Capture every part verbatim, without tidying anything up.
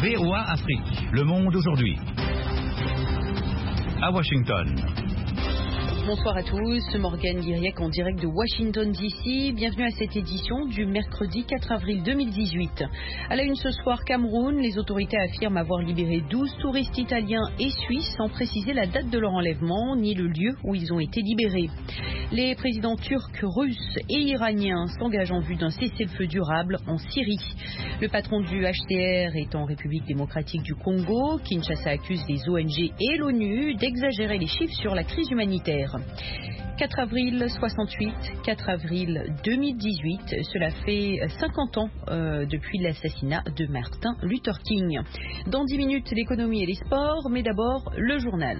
V O A Afrique. Le monde aujourd'hui. À Washington. Bonsoir à tous, Morgane Guiriec en direct de Washington D C. Bienvenue à cette édition du mercredi quatre avril deux mille dix-huit. À la une ce soir, Cameroun, les autorités affirment avoir libéré douze touristes italiens et suisses sans préciser la date de leur enlèvement ni le lieu où ils ont été libérés. Les présidents turcs, russes et iraniens s'engagent en vue d'un cessez-le-feu durable en Syrie. Le patron du H C R est en République démocratique du Congo. Kinshasa accuse les O N G et l'ONU d'exagérer les chiffres sur la crise humanitaire. quatre avril soixante-huit, quatre avril deux mille dix-huit, cela fait cinquante ans euh, depuis l'assassinat de Martin Luther King. Dans dix minutes, l'économie et les sports, mais d'abord le journal.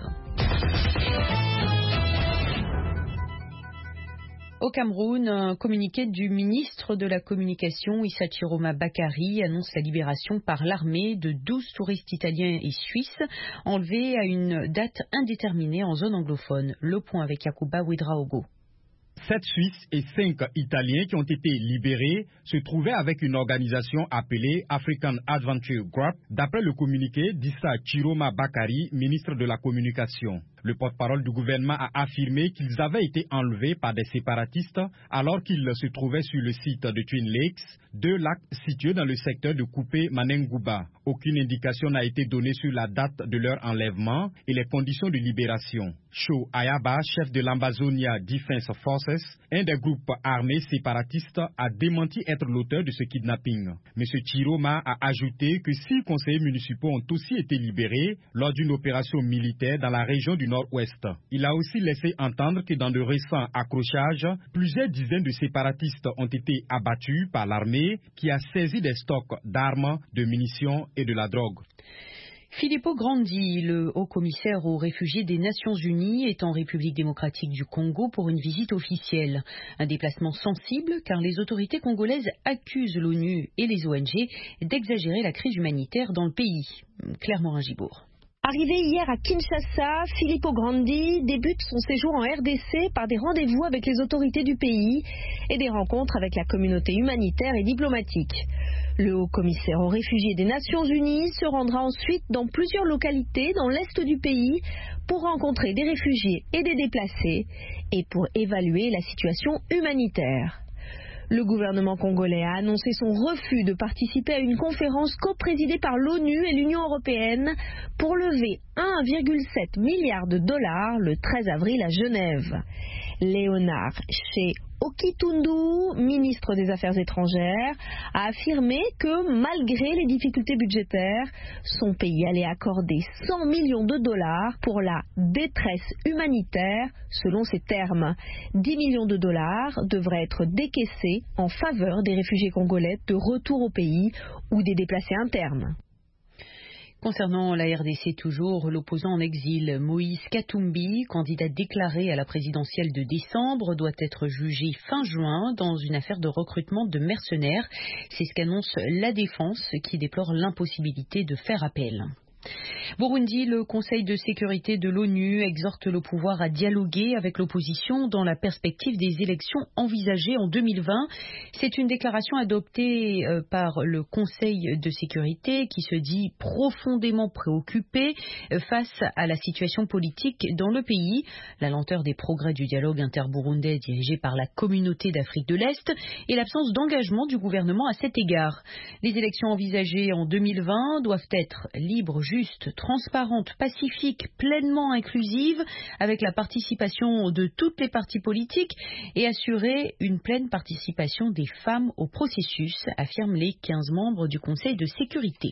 Au Cameroun, un communiqué du ministre de la Communication, Issa Chiroma Bakary, annonce la libération par l'armée de douze touristes italiens et suisses enlevés à une date indéterminée en zone anglophone. Le point avec Yacouba Ouedraogo. Sept Suisses et cinq Italiens qui ont été libérés se trouvaient avec une organisation appelée African Adventure Group, d'après le communiqué d'Issa Chiroma Bakary, ministre de la Communication. Le porte-parole du gouvernement a affirmé qu'ils avaient été enlevés par des séparatistes alors qu'ils se trouvaient sur le site de Twin Lakes, deux lacs situés dans le secteur de Coupé-Manengouba. Aucune indication n'a été donnée sur la date de leur enlèvement et les conditions de libération. Cho Ayaba, chef de l'Ambazonia Defense Forces, un des groupes armés séparatistes, a démenti être l'auteur de ce kidnapping. M. Chiroma a ajouté que six conseillers municipaux ont aussi été libérés lors d'une opération militaire dans la région du Nord-Ouest. Il a aussi laissé entendre que dans de récents accrochages, plusieurs dizaines de séparatistes ont été abattus par l'armée qui a saisi des stocks d'armes, de munitions et de la drogue. Filippo Grandi, le haut-commissaire aux réfugiés des Nations Unies, est en République démocratique du Congo pour une visite officielle. Un déplacement sensible car les autorités congolaises accusent l'ONU et les O N G d'exagérer la crise humanitaire dans le pays. Claire Morin-Gibourg. Arrivé hier à Kinshasa, Filippo Grandi débute son séjour en R D C par des rendez-vous avec les autorités du pays et des rencontres avec la communauté humanitaire et diplomatique. Le haut-commissaire aux réfugiés des Nations Unies se rendra ensuite dans plusieurs localités dans l'est du pays pour rencontrer des réfugiés et des déplacés et pour évaluer la situation humanitaire. Le gouvernement congolais a annoncé son refus de participer à une conférence coprésidée par l'ONU et l'Union européenne pour lever un virgule sept milliard de dollars le treize avril à Genève. Léonard Che Okitundu, ministre des Affaires étrangères, a affirmé que malgré les difficultés budgétaires, son pays allait accorder cent millions de dollars pour la détresse humanitaire, selon ses termes. dix millions de dollars devraient être décaissés en faveur des réfugiés congolais de retour au pays ou des déplacés internes. Concernant la R D C toujours, l'opposant en exil Moïse Katumbi, candidat déclaré à la présidentielle de décembre, doit être jugé fin juin dans une affaire de recrutement de mercenaires. C'est ce qu'annonce la défense qui déplore l'impossibilité de faire appel. Burundi, le Conseil de sécurité de l'ONU exhorte le pouvoir à dialoguer avec l'opposition dans la perspective des élections envisagées en deux mille vingt. C'est une déclaration adoptée par le Conseil de sécurité qui se dit profondément préoccupé face à la situation politique dans le pays, la lenteur des progrès du dialogue interburundais dirigé par la communauté d'Afrique de l'Est et l'absence d'engagement du gouvernement à cet égard. Les élections envisagées en deux mille vingt doivent être libres, juste, transparente, pacifique, pleinement inclusive, avec la participation de toutes les partis politiques et assurer une pleine participation des femmes au processus, affirment les quinze membres du Conseil de sécurité.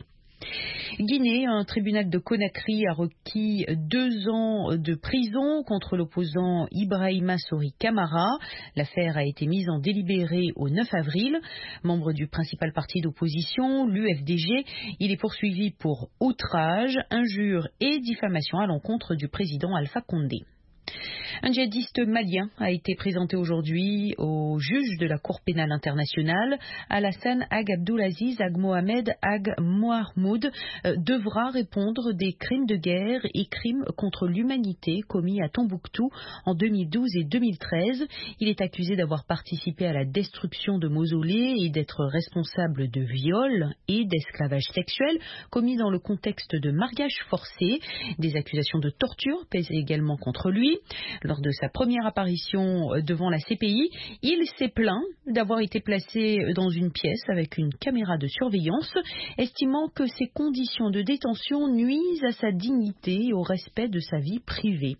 Guinée, un tribunal de Conakry a requis deux ans de prison contre l'opposant Ibrahima Sori Camara. L'affaire a été mise en délibéré au neuf avril. Membre du principal parti d'opposition, l'U F D G, il est poursuivi pour outrage, injure et diffamation à l'encontre du président Alpha Condé. Un djihadiste malien a été présenté aujourd'hui au juge de la Cour pénale internationale. Alassane Ag Abdulaziz Ag Mohamed Ag Mohamoud euh, devra répondre des crimes de guerre et crimes contre l'humanité commis à Tombouctou en deux mille douze et deux mille treize. Il est accusé d'avoir participé à la destruction de mausolées et d'être responsable de viols et d'esclavage sexuel commis dans le contexte de mariage forcé. Des accusations de torture pèsent également contre lui. Lors de sa première apparition devant la C P I, il s'est plaint d'avoir été placé dans une pièce avec une caméra de surveillance, estimant que ces conditions de détention nuisent à sa dignité et au respect de sa vie privée.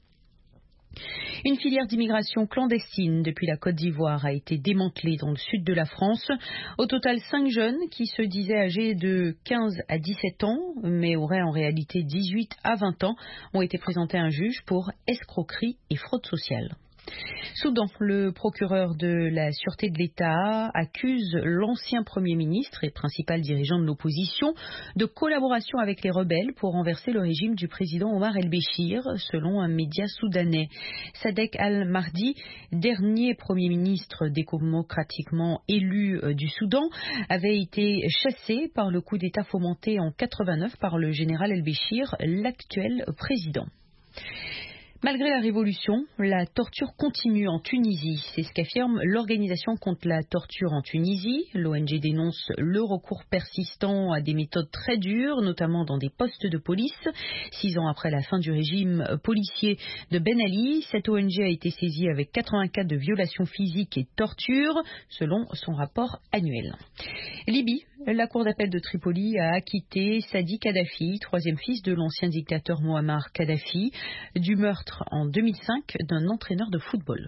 Une filière d'immigration clandestine depuis la Côte d'Ivoire a été démantelée dans le sud de la France. Au total, cinq jeunes qui se disaient âgés de quinze à dix-sept ans, mais auraient en réalité dix-huit à vingt ans, ont été présentés à un juge pour escroquerie et fraude sociale. Soudan, le procureur de la Sûreté de l'État accuse l'ancien Premier ministre et principal dirigeant de l'opposition de collaboration avec les rebelles pour renverser le régime du président Omar el-Béchir, selon un média soudanais. Sadek al-Mahdi, dernier Premier ministre démocratiquement élu du Soudan, avait été chassé par le coup d'État fomenté en quatre-vingt-neuf par le général el-Béchir, l'actuel président. Malgré la révolution, la torture continue en Tunisie. C'est ce qu'affirme l'Organisation contre la torture en Tunisie. L'O N G dénonce le recours persistant à des méthodes très dures, notamment dans des postes de police. Six ans après la fin du régime policier de Ben Ali, cette O N G a été saisie avec quatre-vingts cas de violations physiques et de torture, selon son rapport annuel. Libye, la cour d'appel de Tripoli a acquitté Sadi Kadhafi, troisième fils de l'ancien dictateur Muammar Kadhafi, du meurtre en deux mille cinq d'un entraîneur de football.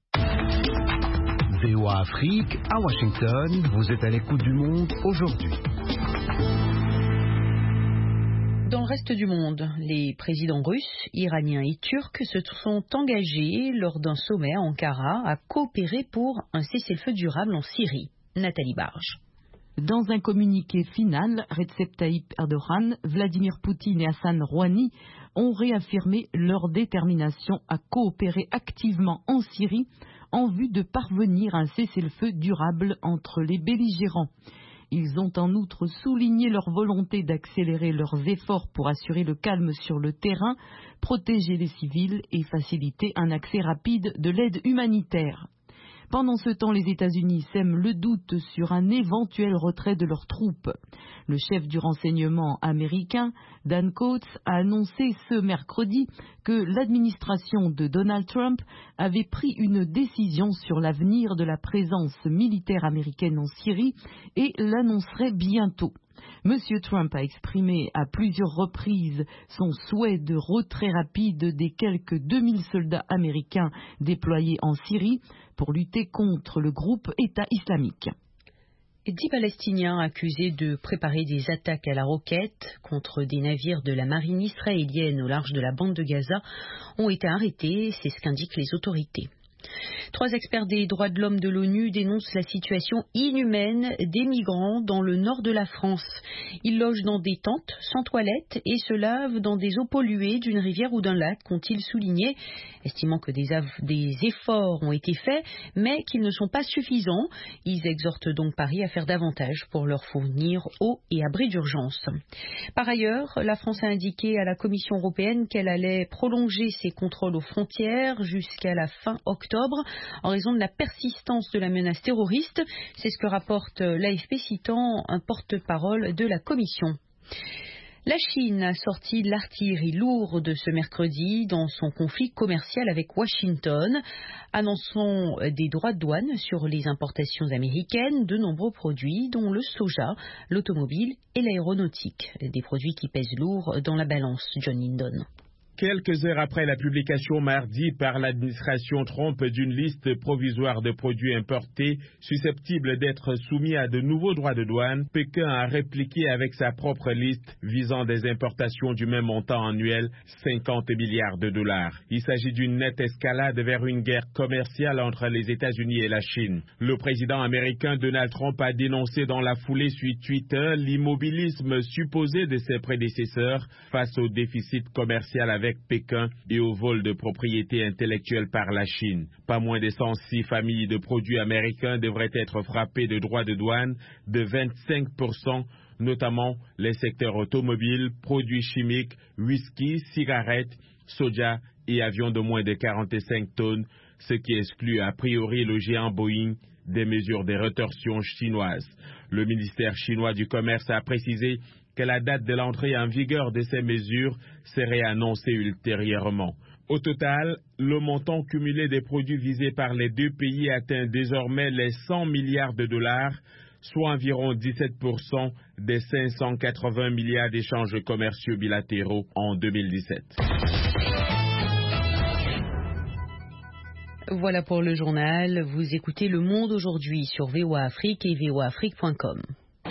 V O A Afrique, à Washington, vous êtes à l'écoute du monde aujourd'hui. Dans le reste du monde, les présidents russes, iraniens et turcs se sont engagés lors d'un sommet à Ankara à coopérer pour un cessez-le-feu durable en Syrie. Nathalie Barge. Dans un communiqué final, Recep Tayyip Erdogan, Vladimir Poutine et Hassan Rouhani ont réaffirmé leur détermination à coopérer activement en Syrie en vue de parvenir à un cessez-le-feu durable entre les belligérants. Ils ont en outre souligné leur volonté d'accélérer leurs efforts pour assurer le calme sur le terrain, protéger les civils et faciliter un accès rapide de l'aide humanitaire. Pendant ce temps, les États-Unis sèment le doute sur un éventuel retrait de leurs troupes. Le chef du renseignement américain, Dan Coats, a annoncé ce mercredi que l'administration de Donald Trump avait pris une décision sur l'avenir de la présence militaire américaine en Syrie et l'annoncerait bientôt. Monsieur Trump a exprimé à plusieurs reprises son souhait de retrait rapide des quelques deux mille soldats américains déployés en Syrie pour lutter contre le groupe État islamique. Dix Palestiniens accusés de préparer des attaques à la roquette contre des navires de la marine israélienne au large de la bande de Gaza ont été arrêtés, c'est ce qu'indiquent les autorités. Trois experts des droits de l'homme de l'ONU dénoncent la situation inhumaine des migrants dans le nord de la France. Ils logent dans des tentes sans toilettes et se lavent dans des eaux polluées d'une rivière ou d'un lac, ont-ils souligné, estimant que des, des efforts ont été faits, mais qu'ils ne sont pas suffisants. Ils exhortent donc Paris à faire davantage pour leur fournir eau et abri d'urgence. Par ailleurs, la France a indiqué à la Commission européenne qu'elle allait prolonger ses contrôles aux frontières jusqu'à la fin octobre en raison de la persistance de la menace terroriste. C'est ce que rapporte l'A F P citant un porte-parole de la Commission. La Chine a sorti l'artillerie lourde ce mercredi dans son conflit commercial avec Washington, annonçant des droits de douane sur les importations américaines de nombreux produits, dont le soja, l'automobile et l'aéronautique, des produits qui pèsent lourd dans la balance. John Lindon. Quelques heures après la publication mardi par l'administration Trump d'une liste provisoire de produits importés susceptibles d'être soumis à de nouveaux droits de douane, Pékin a répliqué avec sa propre liste visant des importations du même montant annuel, cinquante milliards de dollars. Il s'agit d'une nette escalade vers une guerre commerciale entre les États-Unis et la Chine. Le président américain Donald Trump a dénoncé dans la foulée sur Twitter l'immobilisme supposé de ses prédécesseurs face au déficit commercial avec avec Pékin et au vol de propriété intellectuelle par la Chine. Pas moins de cent six familles de produits américains devraient être frappées de droits de douane de vingt-cinq pour cent, notamment les secteurs automobiles, produits chimiques, whisky, cigarettes, soja et avions de moins de quarante-cinq tonnes, ce qui exclut a priori le géant Boeing des mesures de rétorsion chinoises. Le ministère chinois du Commerce a précisé que la date de l'entrée en vigueur de ces mesures serait annoncée ultérieurement. Au total, le montant cumulé des produits visés par les deux pays atteint désormais les cent milliards de dollars, soit environ dix-sept pour cent des cinq cent quatre-vingts milliards d'échanges commerciaux bilatéraux en deux mille dix-sept. Voilà pour le journal. Vous écoutez Le Monde aujourd'hui sur V O A Afrique et V O A Afrique point com.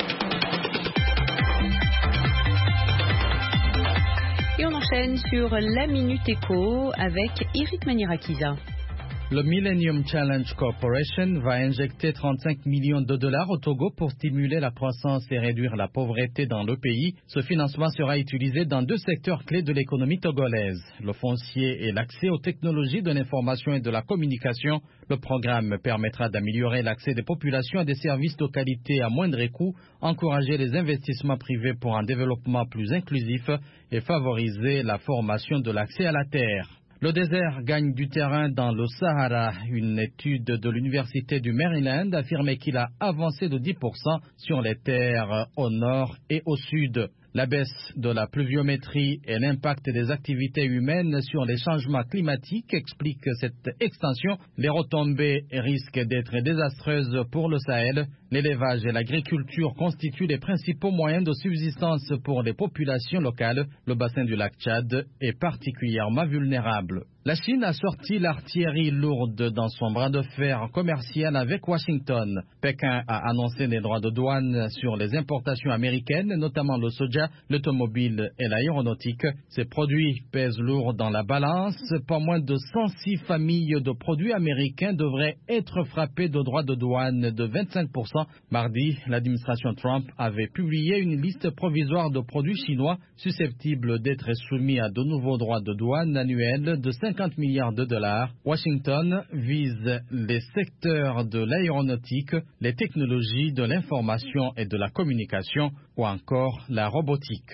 Et on enchaîne sur la Minute Éco avec Eric Manirakiza. Le Millennium Challenge Corporation va injecter trente-cinq millions de dollars au Togo pour stimuler la croissance et réduire la pauvreté dans le pays. Ce financement sera utilisé dans deux secteurs clés de l'économie togolaise, le foncier et l'accès aux technologies de l'information et de la communication. Le programme permettra d'améliorer l'accès des populations à des services de qualité à moindre coût, encourager les investissements privés pour un développement plus inclusif et favoriser la formation de l'accès à la terre. Le désert gagne du terrain dans le Sahara. Une étude de l'Université du Maryland affirmait qu'il a avancé de dix pour cent sur les terres au nord et au sud. La baisse de la pluviométrie et l'impact des activités humaines sur les changements climatiques expliquent cette extension. Les retombées risquent d'être désastreuses pour le Sahel. L'élevage et l'agriculture constituent les principaux moyens de subsistance pour les populations locales. Le bassin du lac Tchad est particulièrement vulnérable. La Chine a sorti l'artillerie lourde dans son bras de fer commercial avec Washington. Pékin a annoncé des droits de douane sur les importations américaines, notamment le soja, l'automobile et l'aéronautique. Ces produits pèsent lourd dans la balance. Pas moins de cent six familles de produits américains devraient être frappées de droits de douane de vingt-cinq pour cent. Mardi, l'administration Trump avait publié une liste provisoire de produits chinois susceptibles d'être soumis à de nouveaux droits de douane annuels de cinquante milliards de dollars. Washington vise les secteurs de l'aéronautique, les technologies de l'information et de la communication ou encore la robotique.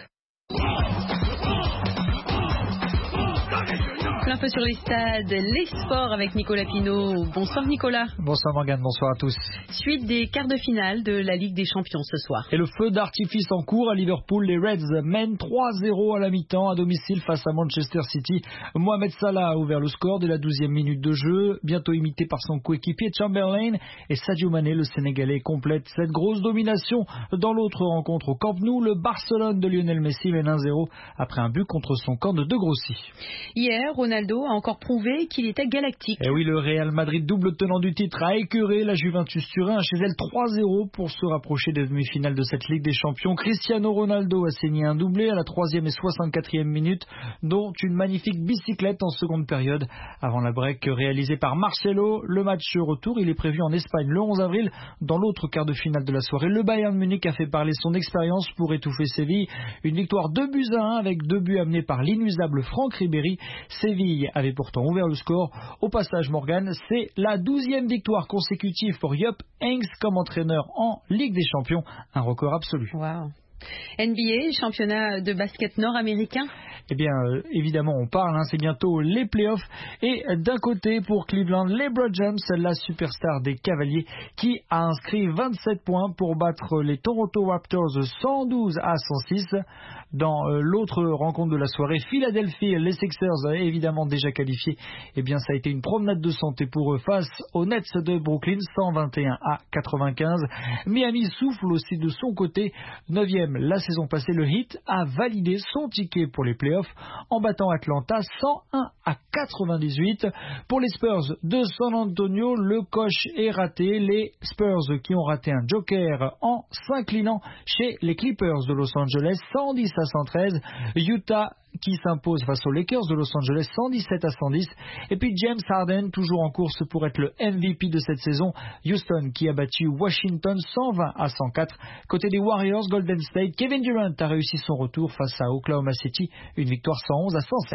Plein feu sur les stades, les sports avec Nicolas Pinault. Bonsoir Nicolas. Bonsoir Morgane, bonsoir à tous. Suite des quarts de finale de la Ligue des Champions ce soir. Et le feu d'artifice en cours à Liverpool, les Reds mènent trois zéro à la mi-temps à domicile face à Manchester City. Mohamed Salah a ouvert le score dès la douzième minute de jeu, bientôt imité par son coéquipier Chamberlain et Sadio Mané, le Sénégalais, complète cette grosse domination. Dans l'autre rencontre au Camp Nou, le Barcelone de Lionel Messi mène un zéro après un but contre son camp de De Grossi. Hier, Ronaldo a encore prouvé qu'il était galactique. Et oui, le Real Madrid, double tenant du titre, a écœuré la Juventus Turin chez elle trois zéro pour se rapprocher des demi-finales de cette Ligue des Champions. Cristiano Ronaldo a signé un doublé à la troisième et soixante-quatrième minute, dont une magnifique bicyclette en seconde période. Avant la break réalisée par Marcelo, le match retour, il est prévu en Espagne le onze avril. Dans l'autre quart de finale de la soirée, le Bayern Munich a fait parler son expérience pour étouffer Séville. Une victoire deux buts à un avec deux buts amenés par l'inusable Franck Ribéry. Séville avait pourtant ouvert le score. Au passage, Morgan, c'est la douzième victoire consécutive pour Jupp Heynckes comme entraîneur en Ligue des Champions, un record absolu. Wow. N B A, championnat de basket nord-américain. Eh bien, euh, évidemment, on parle, hein, c'est bientôt les playoffs. Et d'un côté, pour Cleveland, LeBron James, la superstar des Cavaliers, qui a inscrit vingt-sept points pour battre les Toronto Raptors cent douze à cent six. Dans euh, l'autre rencontre de la soirée, Philadelphie, les Sixers, évidemment déjà qualifiés. Eh bien, ça a été une promenade de santé pour eux face aux Nets de Brooklyn, cent vingt et un à quatre-vingt-quinze. Miami souffle aussi de son côté. Neuvième la saison passée, le Heat a validé son ticket pour les playoffs en battant Atlanta cent un à quatre-vingt-dix-huit. Pour les Spurs de San Antonio, le coche est raté. Les Spurs qui ont raté un joker en s'inclinant chez les Clippers de Los Angeles cent dix à cent treize. Utah qui s'impose face aux Lakers de Los Angeles cent dix-sept à cent dix. Et puis James Harden, toujours en course pour être le M V P de cette saison. Houston qui a battu Washington cent vingt à cent quatre. Côté des Warriors, Golden State, Kevin Durant a réussi son retour face à Oklahoma City. Une victoire cent onze à cent sept.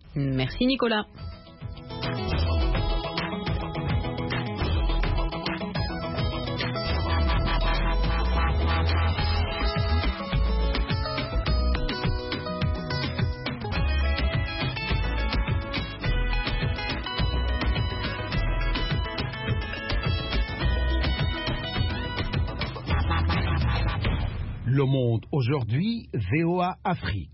Merci Nicolas. Le Monde aujourd'hui, V O A Afrique.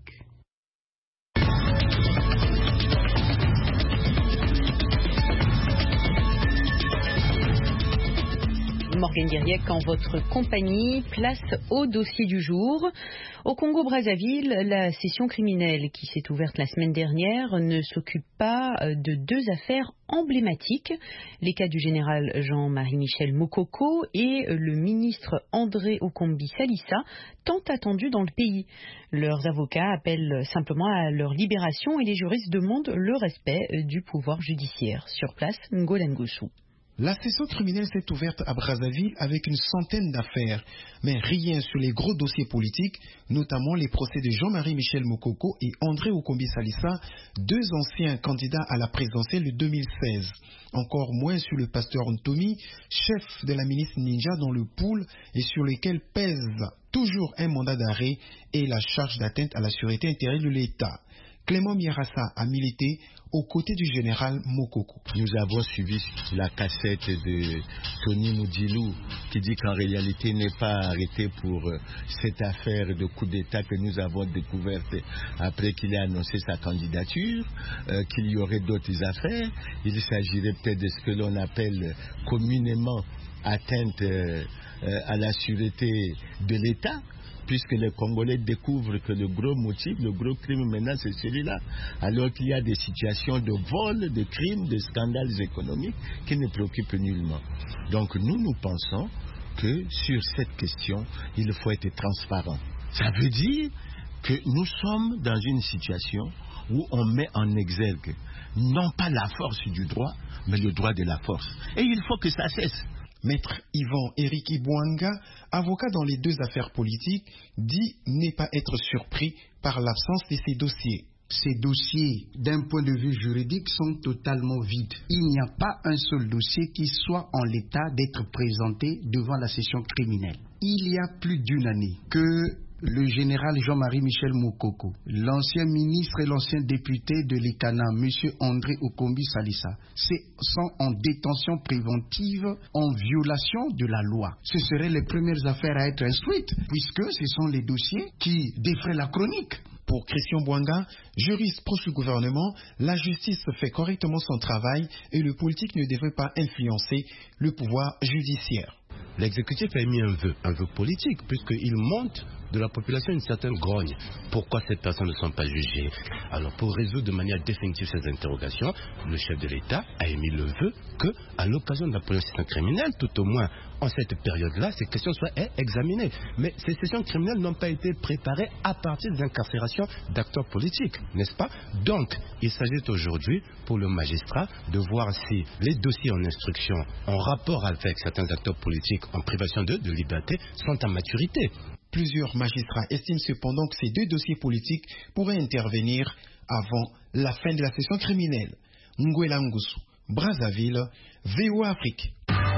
Morgane Diriec en votre compagnie, place au dossier du jour. Au Congo-Brazzaville, la session criminelle qui s'est ouverte la semaine dernière ne s'occupe pas de deux affaires emblématiques, les cas du général Jean-Marie Michel Mokoko et le ministre André Okombi Salissa, tant attendus dans le pays. Leurs avocats appellent simplement à leur libération et les juristes demandent le respect du pouvoir judiciaire. Sur place, Ngola Ngoussou. La session criminelle s'est ouverte à Brazzaville avec une centaine d'affaires, mais rien sur les gros dossiers politiques, notamment les procès de Jean-Marie Michel Mokoko et André Okombi Salissa, deux anciens candidats à la présidentielle de deux mille seize. Encore moins sur le pasteur Ntomi, chef de la milice Ninja dans le pool et sur lequel pèse toujours un mandat d'arrêt et la charge d'atteinte à la sûreté intérieure de l'État. Clément Miarassa a milité aux côtés du général Mokoko. Nous avons suivi la cassette de Tony Moudilou qui dit qu'en réalité il n'est pas arrêté pour cette affaire de coup d'État que nous avons découverte après qu'il ait annoncé sa candidature, euh, qu'il y aurait d'autres affaires. Il s'agirait peut-être de ce que l'on appelle communément atteinte euh, euh, à la sûreté de l'État, puisque les Congolais découvrent que le gros motif, le gros crime maintenant, c'est celui-là. Alors qu'il y a des situations de vol, de crimes, de scandales économiques qui ne préoccupent nullement. Donc nous, nous pensons que sur cette question, il faut être transparent. Ça veut dire que nous sommes dans une situation où on met en exergue non pas la force du droit, mais le droit de la force. Et il faut que ça cesse. Maître Yvan Éric Ibouanga, avocat dans les deux affaires politiques, dit ne pas être surpris par l'absence de ces dossiers. Ces dossiers, d'un point de vue juridique, sont totalement vides. Il n'y a pas un seul dossier qui soit en l'état d'être présenté devant la session criminelle. Il y a plus d'une année que le général Jean-Marie Michel Mokoko, l'ancien ministre et l'ancien député de l'E C A N A, M. André Okombi Salissa, sont en détention préventive en violation de la loi. Ce seraient les premières affaires à être instruites, puisque ce sont les dossiers qui défraient la chronique. Pour Christian Bouanga, juriste proche du gouvernement, la justice fait correctement son travail et le politique ne devrait pas influencer le pouvoir judiciaire. L'exécutif a émis un vœu, un vœu politique, puisqu'il monte de la population une certaine grogne. Pourquoi ces personnes ne sont pas jugées? Alors, pour résoudre de manière définitive ces interrogations, le chef de l'État a émis le vœu que, à l'occasion de la procédure criminelle, tout au moins en cette période-là, ces questions soient examinées. Mais ces sessions criminelles n'ont pas été préparées à partir de l'incarcération d'acteurs politiques, n'est-ce pas? Donc, il s'agit aujourd'hui, pour le magistrat, de voir si les dossiers en instruction, en rapport avec certains acteurs politiques en privation de, de liberté, sont à maturité. Plusieurs magistrats estiment cependant que ces deux dossiers politiques pourraient intervenir avant la fin de la session criminelle. Ngola Ngoussou, Brazzaville, V O A Afrique.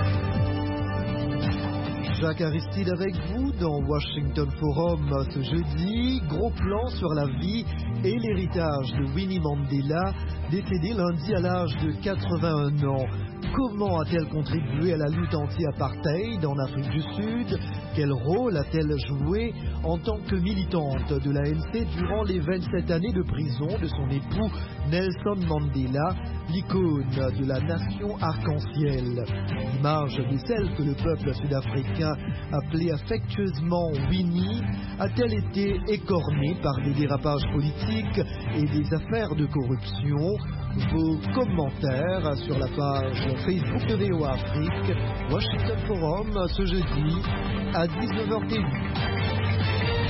Jacques Aristide avec vous dans Washington Forum ce jeudi. Gros plan sur la vie et l'héritage de Winnie Mandela, décédée lundi à l'âge de quatre-vingt-un ans. Comment a-t-elle contribué à la lutte anti-apartheid en Afrique du Sud? Quel rôle a-t-elle joué en tant que militante de l'A N C durant les vingt-sept années de prison de son époux Nelson Mandela, l'icône de la nation arc-en-ciel? L'image de celle que le peuple sud-africain appelait affectueusement Winnie a-t-elle été écornée par des dérapages politiques et des affaires de corruption? Vos commentaires sur la page Facebook de V O A Afrique, Washington Forum, ce jeudi à dix-neuf heures T V.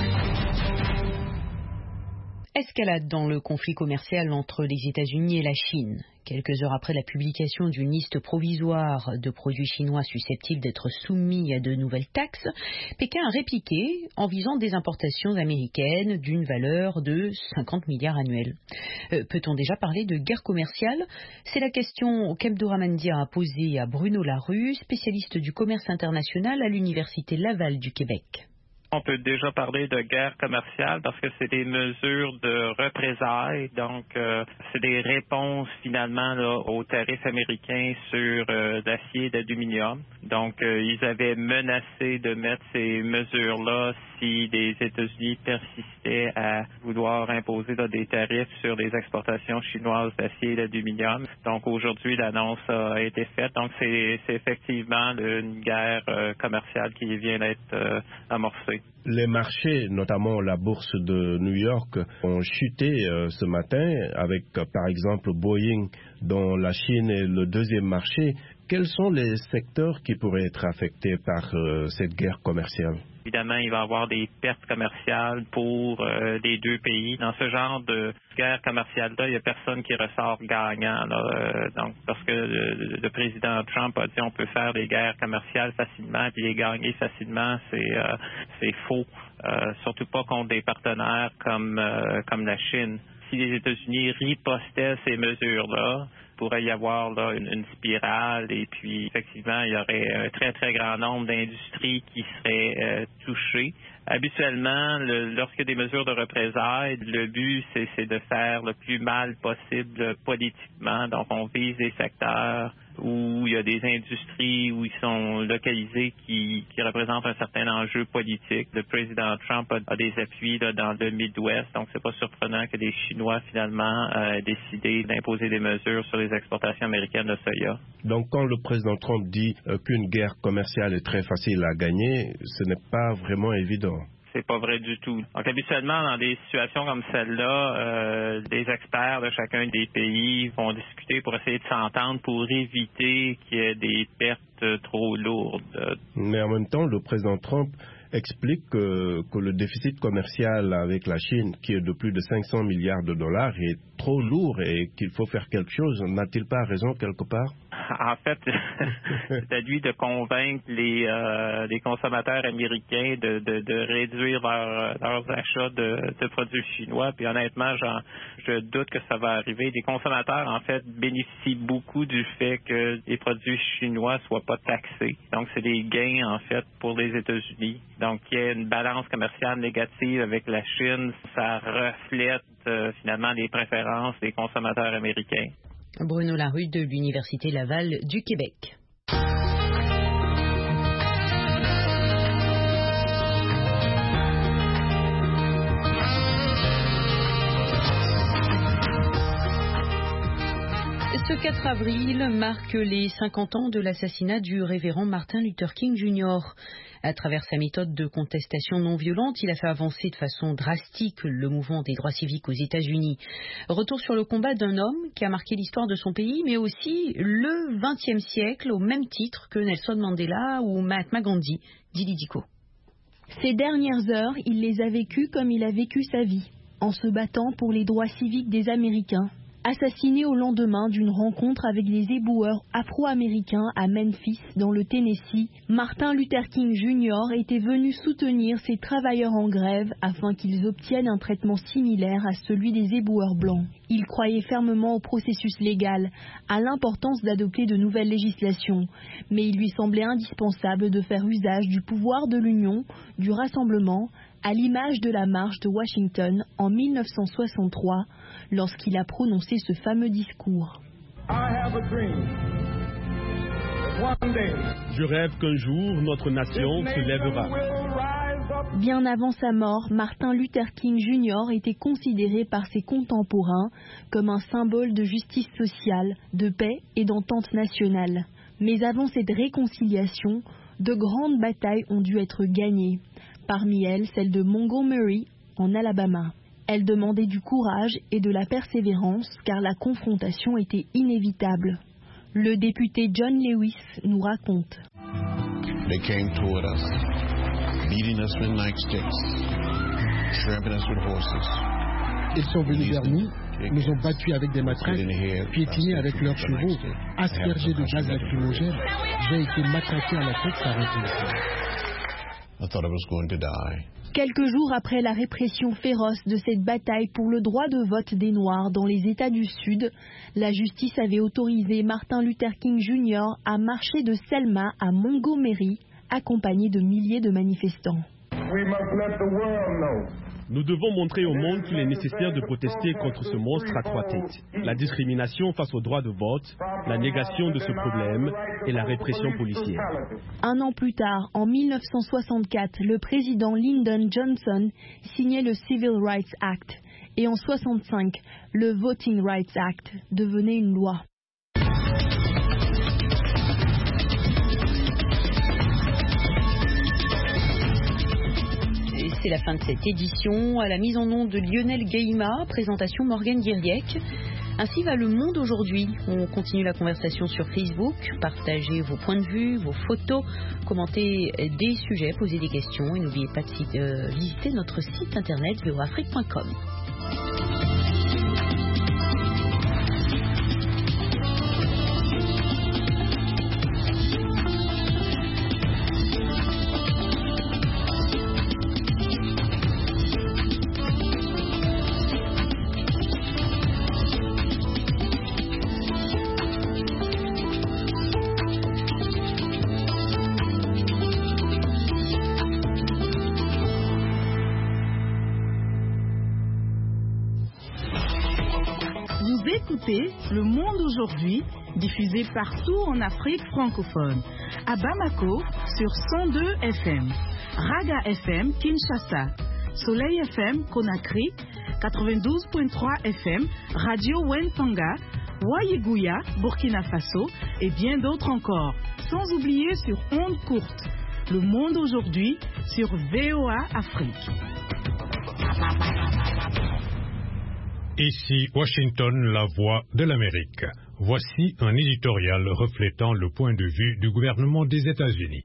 Escalade dans le conflit commercial entre les États-Unis et la Chine. Quelques heures après la publication d'une liste provisoire de produits chinois susceptibles d'être soumis à de nouvelles taxes, Pékin a répliqué en visant des importations américaines d'une valeur de cinquante milliards annuels. Euh, peut-on déjà parler de guerre commerciale? C'est la question qu'Abdo Ramandia a posée à Bruno Larue, spécialiste du commerce international à l'Université Laval du Québec. On peut déjà parler de guerre commerciale parce que c'est des mesures de représailles, donc euh, c'est des réponses finalement là, aux tarifs américains sur euh, l'acier et l'aluminium. Donc euh, ils avaient menacé de mettre ces mesures-là si les États-Unis persistaient à vouloir imposer là, des tarifs sur les exportations chinoises d'acier et d'aluminium. Donc aujourd'hui l'annonce a été faite. Donc c'est, c'est effectivement une guerre euh, commerciale qui vient d'être euh, amorcée. Les marchés, notamment la bourse de New York, ont chuté euh, ce matin avec, euh, par exemple, Boeing, dont la Chine est le deuxième marché. Quels sont les secteurs qui pourraient être affectés par euh, cette guerre commerciale? Évidemment, il va y avoir des pertes commerciales pour euh, les deux pays. Dans ce genre de guerre commerciale-là, il n'y a personne qui ressort gagnant. Là, euh, donc, parce que le, le président Trump a dit on peut faire des guerres commerciales facilement puis les gagner facilement, c'est, euh, c'est faux. Euh, surtout pas contre des partenaires comme, euh, comme la Chine. Si les États-Unis ripostaient ces mesures-là, il pourrait y avoir là, une, une spirale et puis effectivement, il y aurait un très, très grand nombre d'industries qui seraient euh, touchées. Habituellement, le, lorsqu'il y a des mesures de représailles, le but, c'est, c'est de faire le plus mal possible politiquement. Donc, on vise des secteurs où il y a des industries où ils sont localisés qui, qui représentent un certain enjeu politique. Le président Trump a, a des appuis là, dans le Midwest, donc c'est pas surprenant que les Chinois, finalement, aient décidé d'imposer des mesures sur les exportations américaines de soya. Donc, quand le président Trump dit euh, qu'une guerre commerciale est très facile à gagner, ce n'est pas vraiment évident. C'est pas vrai du tout. Donc, habituellement, dans des situations comme celle-là, euh, les experts de chacun des pays vont discuter pour essayer de s'entendre pour éviter qu'il y ait des pertes trop lourdes. Mais en même temps, le président Trump explique que, que le déficit commercial avec la Chine, qui est de plus de cinq cents milliards de dollars, est trop lourd et qu'il faut faire quelque chose. N'a-t-il pas raison quelque part? En fait, c'est à lui de convaincre les, euh, les consommateurs américains de, de, de réduire leur, leurs achats de, de produits chinois. Puis honnêtement, j'en, je doute que ça va arriver. Les consommateurs, en fait, bénéficient beaucoup du fait que les produits chinois soient pas taxés. Donc, c'est des gains, en fait, pour les États-Unis. Donc, il y a une balance commerciale négative avec la Chine. Ça reflète euh, finalement les préférences des consommateurs américains. Bruno Larue de l'Université Laval du Québec. Ce quatre avril marque les cinquante ans de l'assassinat du révérend Martin Luther King junior À travers sa méthode de contestation non violente, il a fait avancer de façon drastique le mouvement des droits civiques aux États-Unis. Retour sur le combat d'un homme qui a marqué l'histoire de son pays, mais aussi le vingtième siècle, au même titre que Nelson Mandela ou Mahatma Gandhi. Dili Diko. Ces dernières heures, il les a vécues comme il a vécu sa vie, en se battant pour les droits civiques des Américains. Assassiné au lendemain d'une rencontre avec des éboueurs afro-américains à Memphis, dans le Tennessee, Martin Luther King junior était venu soutenir ces travailleurs en grève afin qu'ils obtiennent un traitement similaire à celui des éboueurs blancs. Il croyait fermement au processus légal, à l'importance d'adopter de nouvelles législations, mais il lui semblait indispensable de faire usage du pouvoir de l'union, du rassemblement, à l'image de la marche de Washington en mille neuf cent soixante-trois, lorsqu'il a prononcé ce fameux discours. Je rêve qu'un jour notre nation se lèvera. Bien avant sa mort, Martin Luther King junior était considéré par ses contemporains comme un symbole de justice sociale, de paix et d'entente nationale. Mais avant cette réconciliation, de grandes batailles ont dû être gagnées. Parmi elles, celle de Montgomery, en Alabama. Elle demandait du courage et de la persévérance, car la confrontation était inévitable. Le député John Lewis nous raconte. They came toward us, beating us with nightsticks, trampling us with horses. Ils sont venus vers nous, nous ont battus avec des matraques, piétinés avec leurs chevaux, aspergés de gaz lacrymogène. J'ai été matraqué à la tête par un policier. Quelques jours après la répression féroce de cette bataille pour le droit de vote des Noirs dans les États du Sud, la justice avait autorisé Martin Luther King junior à marcher de Selma à Montgomery, accompagné de milliers de manifestants. Nous devons montrer au monde qu'il est nécessaire de protester contre ce monstre à trois têtes. La discrimination face au droit de vote, la négation de ce problème et la répression policière. Un an plus tard, en mille neuf cent soixante-quatre, le président Lyndon Johnson signait le Civil Rights Act. Et en soixante-cinq, le Voting Rights Act devenait une loi. C'est la fin de cette édition. À la mise en onde de Lionel Gaïma, présentation Morgane Guiriec. Ainsi va le monde aujourd'hui. On continue la conversation sur Facebook. Partagez vos points de vue, vos photos, commentez des sujets, posez des questions et n'oubliez pas de visiter notre site internet v o afrique point com. Le Monde aujourd'hui, diffusé partout en Afrique francophone. À Bamako, sur cent deux F M. Raga F M, Kinshasa. Soleil F M, Conakry. quatre-vingt-douze virgule trois F M. Radio Wentanga. Wayigouya, Burkina Faso. Et bien d'autres encore. Sans oublier sur ondes courtes. Le Monde aujourd'hui, sur V O A Afrique. Ici Washington, la voix de l'Amérique. Voici un éditorial reflétant le point de vue du gouvernement des États-Unis.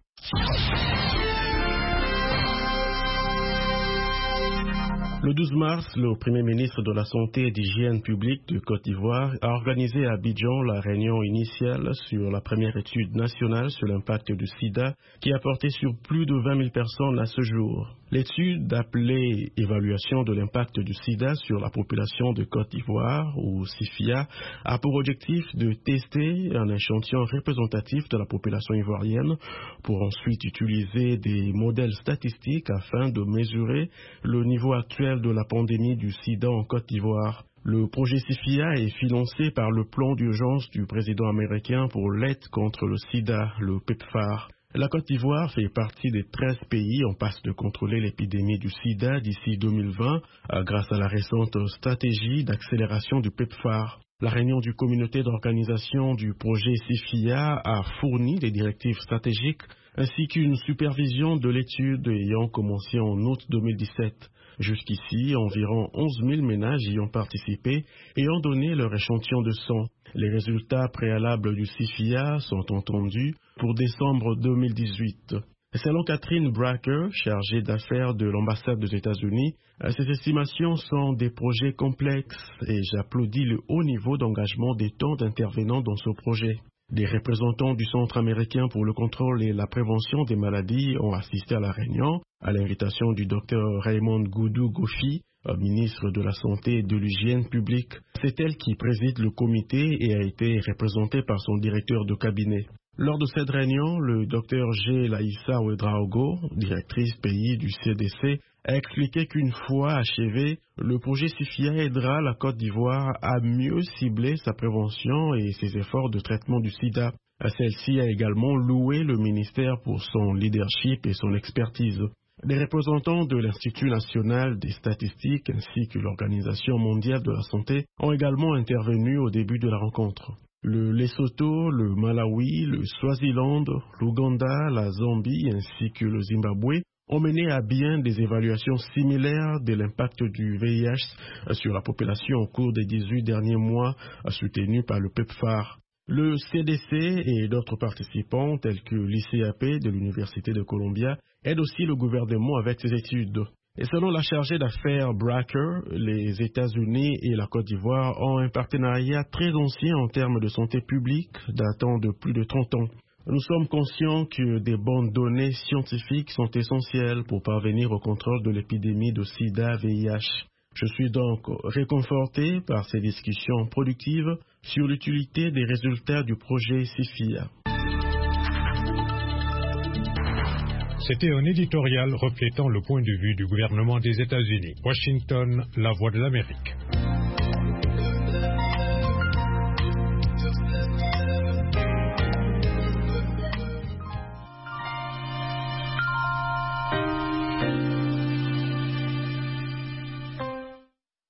Le douze mars, le Premier ministre de la Santé et d'Hygiène publique de Côte d'Ivoire a organisé à Abidjan la réunion initiale sur la première étude nationale sur l'impact du sida qui a porté sur plus de vingt mille personnes à ce jour. L'étude appelée « Évaluation de l'impact du sida sur la population de Côte d'Ivoire » ou SIFIA a pour objectif de tester un échantillon représentatif de la population ivoirienne pour ensuite utiliser des modèles statistiques afin de mesurer le niveau actuel de la pandémie du sida en Côte d'Ivoire. Le projet SIFIA est financé par le plan d'urgence du président américain pour l'aide contre le sida, le PEPFAR. La Côte d'Ivoire fait partie des treize pays en passe de contrôler l'épidémie du sida d'ici deux mille vingt grâce à la récente stratégie d'accélération du PEPFAR. La réunion du comité d'organisation du projet SIFIA a fourni des directives stratégiques ainsi qu'une supervision de l'étude ayant commencé en août deux mille dix-sept. Jusqu'ici, environ onze mille ménages y ont participé et ont donné leur échantillon de sang. Les résultats préalables du SIFIA sont entendus pour décembre deux mille dix-huit. Selon Catherine Bracker, chargée d'affaires de l'ambassade des États-Unis, ces estimations sont des projets complexes et j'applaudis le haut niveau d'engagement des tant d'intervenants dans ce projet. Des représentants du Centre américain pour le contrôle et la prévention des maladies ont assisté à la réunion, à l'invitation du docteur Raymond Goudou Gofi, ministre de la Santé et de l'Hygiène publique. C'est elle qui préside le comité et a été représentée par son directeur de cabinet. Lors de cette réunion, le docteur G. Laïssa Ouedraogo, directrice pays du C D C, a expliqué qu'une fois achevé, le projet SIFIA aidera la Côte d'Ivoire à mieux cibler sa prévention et ses efforts de traitement du sida. Celle-ci a également loué le ministère pour son leadership et son expertise. Des représentants de l'Institut national des statistiques ainsi que l'Organisation mondiale de la santé ont également intervenu au début de la rencontre. Le Lesotho, le Malawi, le Swaziland, l'Ouganda, la Zambie ainsi que le Zimbabwe ont mené à bien des évaluations similaires de l'impact du V I H sur la population au cours des dix-huit derniers mois, soutenus par le PEPFAR. Le C D C et d'autres participants, tels que l'I C A P de l'Université de Columbia, aident aussi le gouvernement avec ces études. Et selon la chargée d'affaires Bracker, les États-Unis et la Côte d'Ivoire ont un partenariat très ancien en termes de santé publique, datant de plus de trente ans. Nous sommes conscients que des bonnes données scientifiques sont essentielles pour parvenir au contrôle de l'épidémie de sida V I H. Je suis donc réconforté par ces discussions productives sur l'utilité des résultats du projet SIFIA. C'était un éditorial reflétant le point de vue du gouvernement des États-Unis. Washington, la voix de l'Amérique.